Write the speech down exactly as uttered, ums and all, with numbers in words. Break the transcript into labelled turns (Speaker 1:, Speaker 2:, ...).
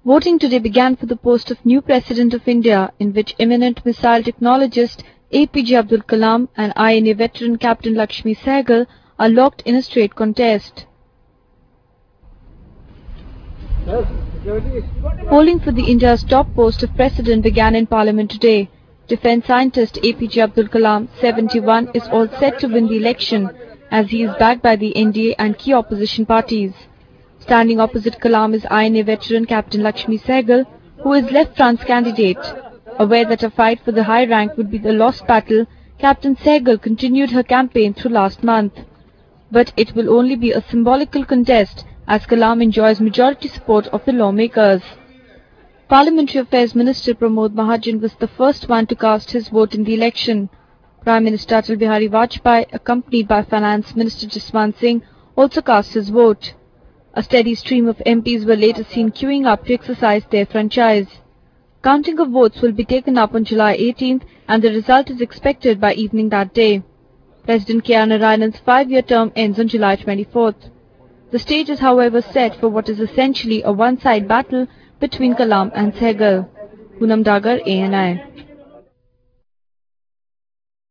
Speaker 1: Voting today began for the post of new President of India, in which eminent missile technologist A P J Abdul Kalam and I N A veteran Captain Lakshmi Sehgal are locked in a straight contest. Polling for the India's top post of President began in Parliament today. Defence scientist A P J Abdul Kalam, seventy-one, is all set to win the election, as he is backed by the N D A and key opposition parties. Standing opposite Kalam is I N A veteran Captain Lakshmi Sehgal, who is Left Front's candidate. Aware that a fight for the high rank would be the lost battle, Captain Sehgal continued her campaign through last month. But it will only be a symbolical contest, as Kalam enjoys majority support of the lawmakers. Parliamentary Affairs Minister Pramod Mahajan was the first one to cast his vote in the election. Prime Minister Atal Bihari Vajpayee, accompanied by Finance Minister Jaswant Singh, also cast his vote. A steady stream of M Ps were later seen queuing up to exercise their franchise. Counting of votes will be taken up on July eighteenth, and the result is expected by evening that day. President K R Narayanan's five-year term ends on July twenty-fourth. The stage is, however, set for what is essentially a one-side battle between Kalam and Sehgal. Poonam Dagar, A N I.